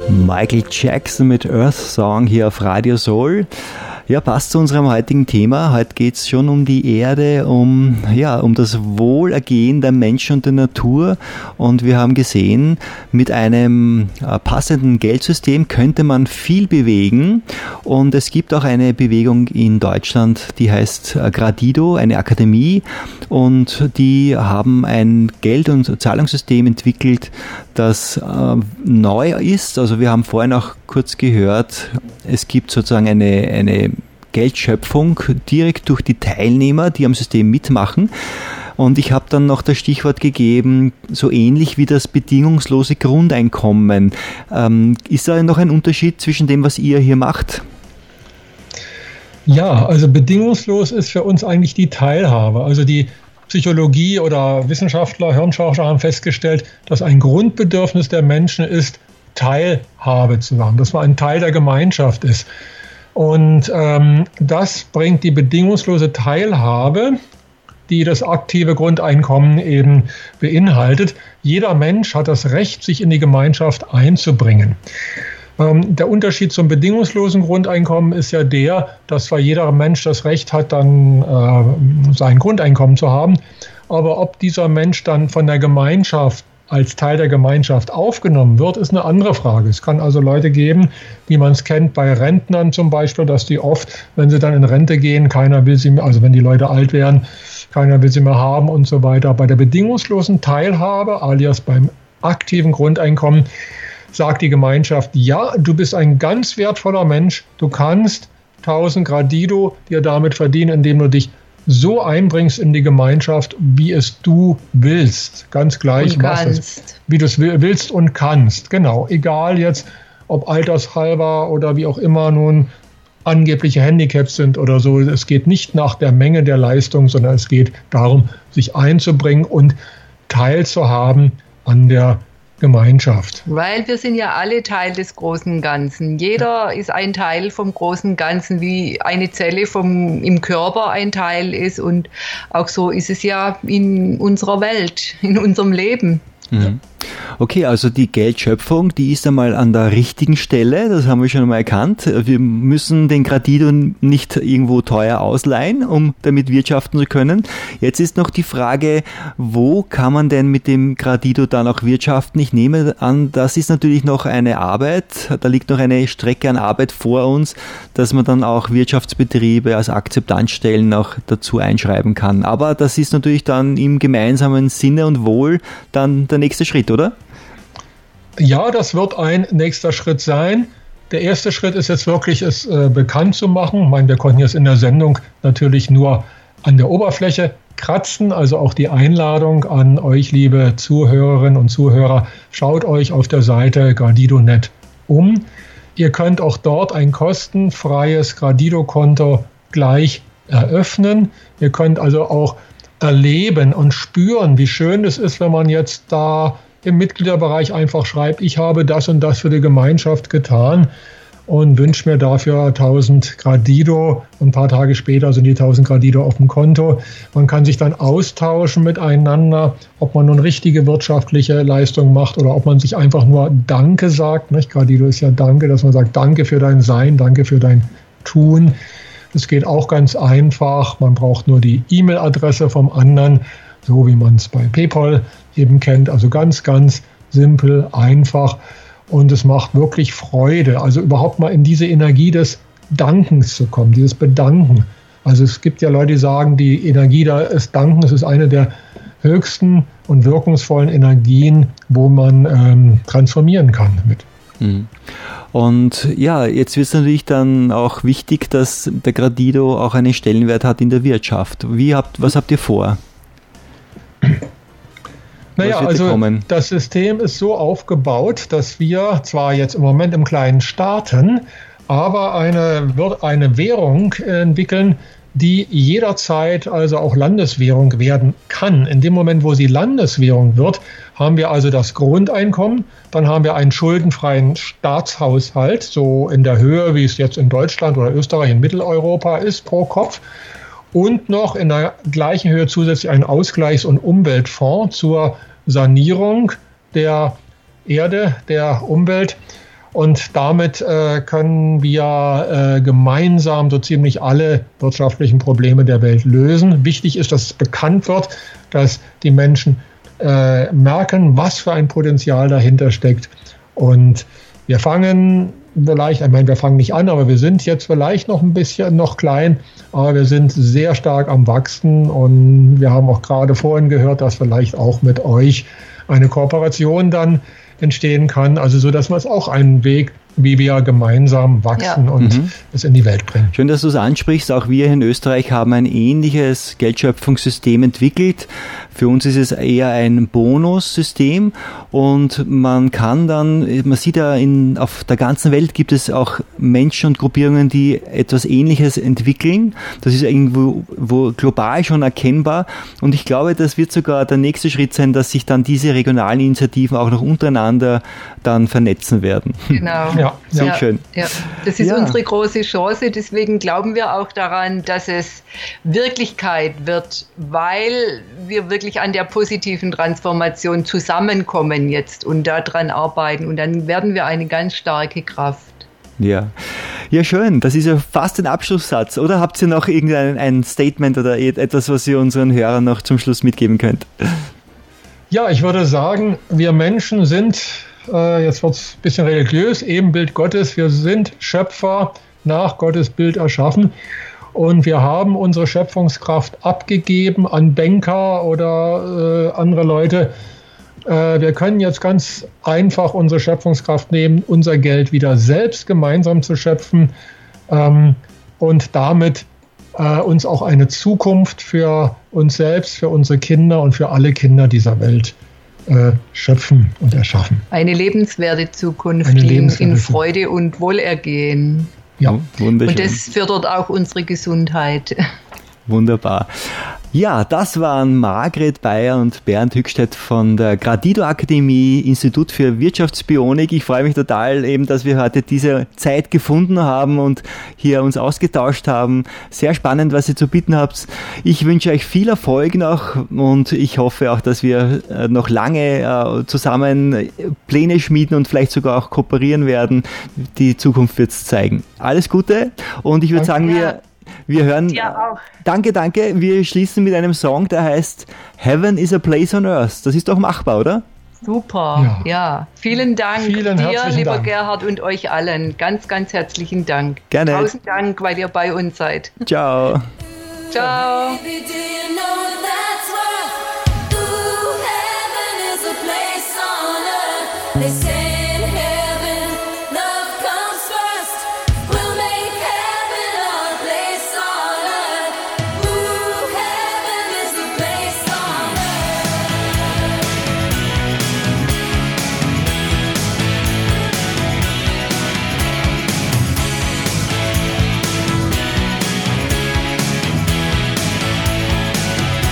Michael Jackson mit Earth Song hier auf Radio Soul. Ja, passt zu unserem heutigen Thema. Heute geht es schon um die Erde, um das Wohlergehen der Menschen und der Natur. Und wir haben gesehen, mit einem passenden Geldsystem könnte man viel bewegen. Und es gibt auch eine Bewegung in Deutschland, die heißt Gradido, eine Akademie. Und die haben ein Geld- und Zahlungssystem entwickelt, das neu ist. Also wir haben vorhin auch kurz gehört, es gibt sozusagen eine Geldschöpfung direkt durch die Teilnehmer, die am System mitmachen. Und ich habe dann noch das Stichwort gegeben, so ähnlich wie das bedingungslose Grundeinkommen. Ist da noch ein Unterschied zwischen dem, was ihr hier macht? Ja, also bedingungslos ist für uns eigentlich die Teilhabe. Also die Psychologie oder Wissenschaftler, Hirnforscher haben festgestellt, dass ein Grundbedürfnis der Menschen ist, Teilhabe zu haben, dass man ein Teil der Gemeinschaft ist. Und das bringt die bedingungslose Teilhabe, die das aktive Grundeinkommen eben beinhaltet. Jeder Mensch hat das Recht, sich in die Gemeinschaft einzubringen. Der Unterschied zum bedingungslosen Grundeinkommen ist ja der, dass zwar jeder Mensch das Recht hat, dann sein Grundeinkommen zu haben, aber ob dieser Mensch dann von der Gemeinschaft als Teil der Gemeinschaft aufgenommen wird, ist eine andere Frage. Es kann also Leute geben, wie man es kennt bei Rentnern zum Beispiel, dass die oft, wenn sie dann in Rente gehen, keiner will sie mehr, also wenn die Leute alt werden, keiner will sie mehr haben und so weiter. Bei der bedingungslosen Teilhabe, alias beim aktiven Grundeinkommen, sagt die Gemeinschaft, ja, du bist ein ganz wertvoller Mensch, du kannst 1000 Gradido dir damit verdienen, indem du dich so einbringst in die Gemeinschaft, wie es du willst. Ganz gleich, wie du es willst und kannst. Genau, egal jetzt, ob altershalber oder wie auch immer nun angebliche Handicaps sind oder so. Es geht nicht nach der Menge der Leistung, sondern es geht darum, sich einzubringen und teilzuhaben an der Gemeinschaft. Weil wir sind ja alle Teil des großen Ganzen. Jeder ist ein Teil vom großen Ganzen, wie eine Zelle im Körper ein Teil ist. Und auch so ist es ja in unserer Welt, in unserem Leben. Mhm. Okay, also die Geldschöpfung, die ist einmal an der richtigen Stelle, das haben wir schon einmal erkannt. Wir müssen den Gradido nicht irgendwo teuer ausleihen, um damit wirtschaften zu können. Jetzt ist noch die Frage, wo kann man denn mit dem Gradido dann auch wirtschaften? Ich nehme an, das ist natürlich noch eine Arbeit, da liegt noch eine Strecke an Arbeit vor uns, dass man dann auch Wirtschaftsbetriebe als Akzeptanzstellen auch dazu einschreiben kann. Aber das ist natürlich dann im gemeinsamen Sinne und Wohl dann der nächste Schritt, oder? Ja, das wird ein nächster Schritt sein. Der erste Schritt ist jetzt wirklich, es bekannt zu machen. Ich meine, wir konnten jetzt in der Sendung natürlich nur an der Oberfläche kratzen, also auch die Einladung an euch, liebe Zuhörerinnen und Zuhörer, schaut euch auf der Seite Gradido.net um. Ihr könnt auch dort ein kostenfreies Gradido-Konto gleich eröffnen. Ihr könnt also auch erleben und spüren, wie schön es ist, wenn man jetzt da im Mitgliederbereich einfach schreibt, ich habe das und das für die Gemeinschaft getan und wünsche mir dafür 1000 Gradido. Und ein paar Tage später sind die 1000 Gradido auf dem Konto. Man kann sich dann austauschen miteinander, ob man nun richtige wirtschaftliche Leistung macht oder ob man sich einfach nur Danke sagt. Nicht? Gradido ist ja Danke, dass man sagt, danke für dein Sein, danke für dein Tun. Das geht auch ganz einfach. Man braucht nur die E-Mail-Adresse vom anderen, so wie man es bei PayPal eben kennt. Also ganz, ganz simpel, einfach. Und es macht wirklich Freude, also überhaupt mal in diese Energie des Dankens zu kommen, dieses Bedanken. Also es gibt ja Leute, die sagen, die Energie des Dankens ist eine der höchsten und wirkungsvollen Energien, wo man transformieren kann mit. Und ja, jetzt wird es natürlich dann auch wichtig, dass der Gradido auch einen Stellenwert hat in der Wirtschaft. Was habt ihr vor? Naja, also das System ist so aufgebaut, dass wir zwar jetzt im Moment im Kleinen starten, aber eine Währung entwickeln, die jederzeit also auch Landeswährung werden kann. In dem Moment, wo sie Landeswährung wird, haben wir also das Grundeinkommen, dann haben wir einen schuldenfreien Staatshaushalt, so in der Höhe, wie es jetzt in Deutschland oder Österreich in Mitteleuropa ist pro Kopf. Und noch in der gleichen Höhe zusätzlich einen Ausgleichs- und Umweltfonds zur Sanierung der Erde, der Umwelt. Und damit können wir gemeinsam so ziemlich alle wirtschaftlichen Probleme der Welt lösen. Wichtig ist, dass es bekannt wird, dass die Menschen merken, was für ein Potenzial dahinter steckt. Und wir fangen vielleicht, ich meine, wir fangen nicht an, aber wir sind jetzt vielleicht noch ein bisschen noch klein, aber wir sind sehr stark am Wachsen und wir haben auch gerade vorhin gehört, dass vielleicht auch mit euch eine Kooperation dann entstehen kann, also so, dass man es auch einen Weg, wie wir gemeinsam wachsen und es in die Welt bringen. Schön, dass du es ansprichst. Auch wir in Österreich haben ein ähnliches Geldschöpfungssystem entwickelt. Für uns ist es eher ein Bonussystem und man kann dann, man sieht ja, auf der ganzen Welt gibt es auch Menschen und Gruppierungen, die etwas Ähnliches entwickeln. Das ist irgendwo global schon erkennbar und ich glaube, das wird sogar der nächste Schritt sein, dass sich dann diese regionalen Initiativen auch noch untereinander dann vernetzen werden. Genau. Ja. Sehr schön. Ja. Das ist unsere große Chance. Deswegen glauben wir auch daran, dass es Wirklichkeit wird, weil wir wirklich an der positiven Transformation zusammenkommen jetzt und daran arbeiten. Und dann werden wir eine ganz starke Kraft. Ja, schön. Das ist ja fast ein Abschlusssatz. Oder habt ihr noch irgendein Statement oder etwas, was ihr unseren Hörern noch zum Schluss mitgeben könnt? Ja, ich würde sagen, wir Menschen sind, jetzt wird es ein bisschen religiös, Ebenbild Gottes. Wir sind Schöpfer, nach Gottes Bild erschaffen. Und wir haben unsere Schöpfungskraft abgegeben an Banker oder andere Leute. Wir können jetzt ganz einfach unsere Schöpfungskraft nehmen, unser Geld wieder selbst gemeinsam zu schöpfen und damit uns auch eine Zukunft für uns selbst, für unsere Kinder und für alle Kinder dieser Welt schöpfen und erschaffen. Eine lebenswerte Zukunft in Freude und Wohlergehen. Ja, wunderschön. Und das fördert auch unsere Gesundheit. Wunderbar. Ja, das waren Margret Beyer und Bernd Hückstedt von der Gradido Akademie, Institut für Wirtschaftsbionik. Ich freue mich total eben, dass wir heute diese Zeit gefunden haben und hier uns ausgetauscht haben. Sehr spannend, was ihr zu bieten habt. Ich wünsche euch viel Erfolg noch und ich hoffe auch, dass wir noch lange zusammen Pläne schmieden und vielleicht sogar auch kooperieren werden. Die Zukunft wird es zeigen. Alles Gute und ich würde sagen, wir hören. Ja, auch. Danke. Wir schließen mit einem Song, der heißt Heaven is a Place on Earth. Das ist doch machbar, oder? Super, ja. Vielen Dank Vielen dir, herzlichen lieber Dank. Gerhard, und euch allen. Ganz, ganz herzlichen Dank. Gerne. 1000 Dank, weil ihr bei uns seid. Ciao. Ciao. Baby, do you know that's what? Ooh, heaven is a place on earth. They say in heaven, love comes first. We'll make heaven a place on earth. Ooh, heaven is a place on earth.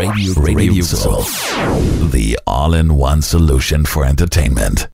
Radio Soul. The all-in-one solution for entertainment.